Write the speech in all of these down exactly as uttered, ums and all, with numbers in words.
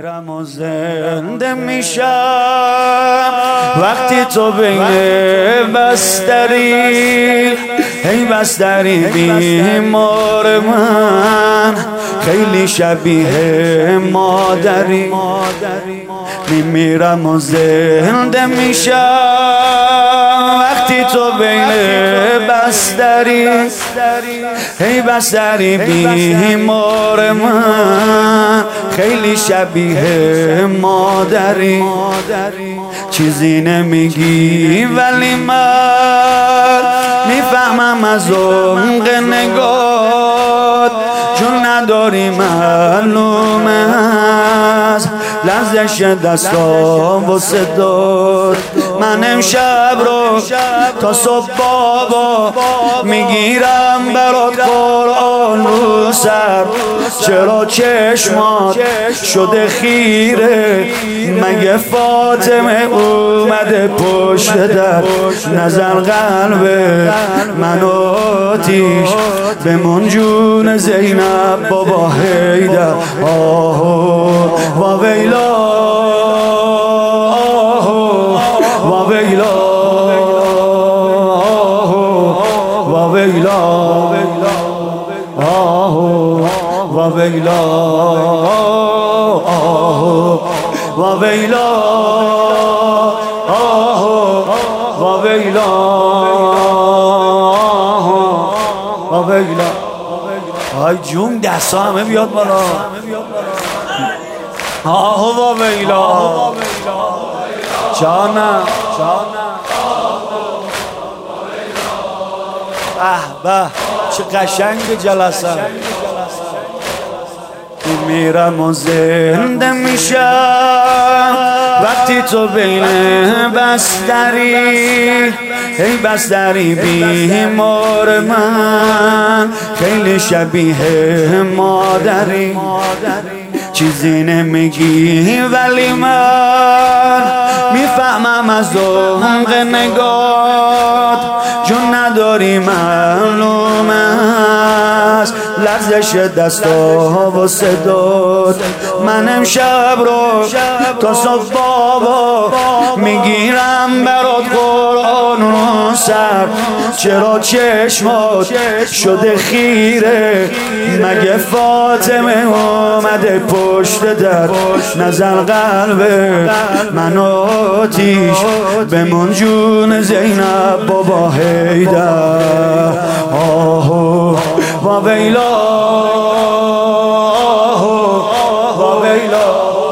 میمیرم و زنده میشم وقتی تو بین بستری، ای بستری بیمار من خیلی شبیه مادری. میمیرم و زنده میشم وقتی تو بین بستری، ای بستری بیمار من خیلی شبیه مادری. چیزی نمیگی ولی من میفهمم از عمق نگات، چون نداری معلومه از لرزش دستام و صدات. من امشب رو تا صبح بابا میگیرم برات قرآن رو سر. چرا چشمات شده خیره؟ مگه فاطمه اومده پشت در؟ نزن قلب منو آتیش بمون جون زینب بابا حیدر. آه و ویلا و ویلا و ویلا آه و ویلا آه و ویلا آه و ویلا و ویلا. آی جون دستا همه بیاد بالا. آه و ویلا جانم اه به چه قشنگ جلسه. میمیرم و زنده میشم وقتی تو بین بستری، ای بستری بیمار من خیلی شبیه مادری. چیزی نمیگی ولی من میفهمم از عمق نگات، چون نداری معلومه است لرزش دستا و صدات. من امشب رو تا صبح بابا میگیرم برات قرآن رو سر. چرا چشمات شده خیره؟ مگه فاطمه اومده پشت در؟ نزن قلب من آتیش بمون جون زینب بابا حیدر. آه و ویلا و ویلا.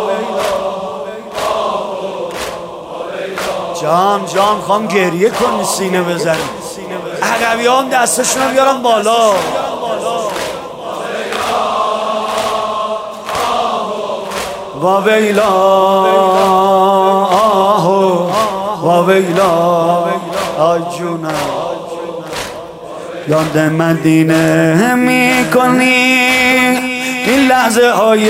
جان جان خواهم گریه کنی سینه بزنی. عقبی هم دستشون رو بیارم بالا. و ویلا آه و ویلا. آی جونم یاد مدینه میکنی این لحظه های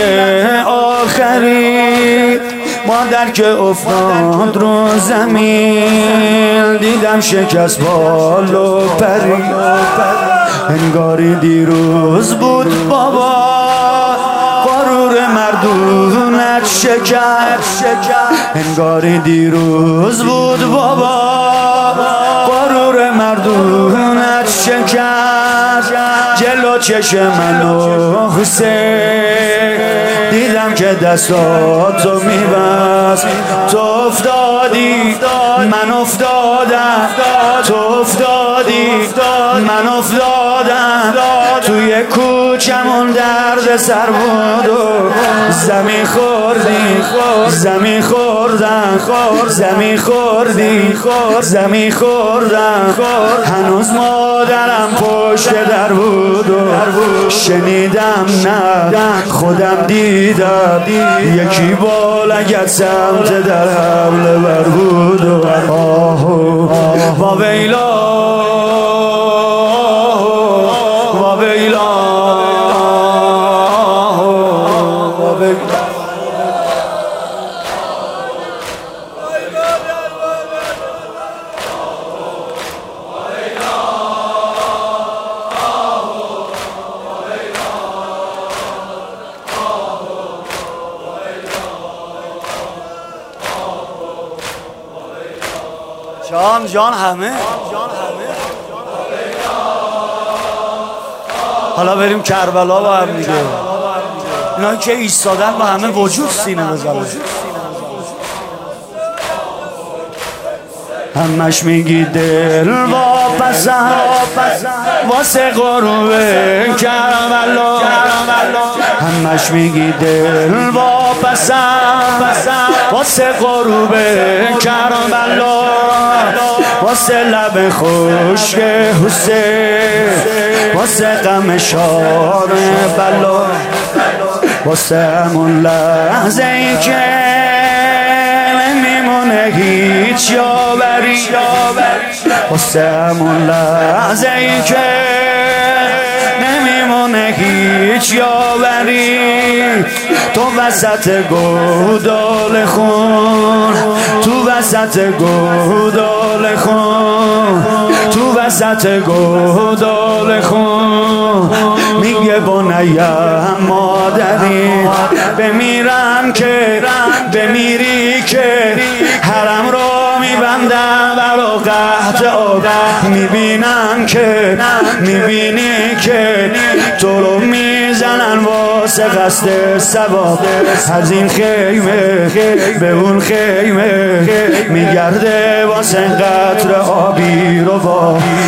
آخری. مادر که افتاد رو زمین دیدم شکست بال و پری. انگاری دیروز بود بابا غرور مردونت شکست. انگاری دیروز بود بابا غرور مردونت شکست. جلو چشم منو حسین دیدم که دستاتو میبست. تو افتادی من افتادم، تو افتادی من افتادم. توی کوچمون درد سر بود و زمین خوردی زمین خوردم زمین خوردی زمین خوردم. هنوز مادرم پشت در بود و شنیدم نه خودم دیدم یکی بالگت سمت در حمله بر بود و آه و ویلا و ویلا و ویلا. جان جان همه. حالا بریم کربلا با هم دیگه. اینا که ایستادن با همه وجود سینه بزنن. همش میگی دل واپسم واسه غروب کربلا، همش میگی دل واپسم واسه غروب کربلا، واسه لب خشک حسین، واسه غم شار بلا، واسه همون لحظه ای که نمیمونه هیچ یاوری، واسه همون لحظه ای که نمیمونه هیچ یاوری، تو وسط گودال خون، تو وسط گودال خون، تو وسط گودال خون، میگه بنیم مادری بمیرم که بمیری که حرم رو میبندم برا قحط آب، میبینم که میبینی که تو رو میزنن واسه قصد ثواب، از این خیمه به اون خیمه میگرده واسه قطر آبی رو با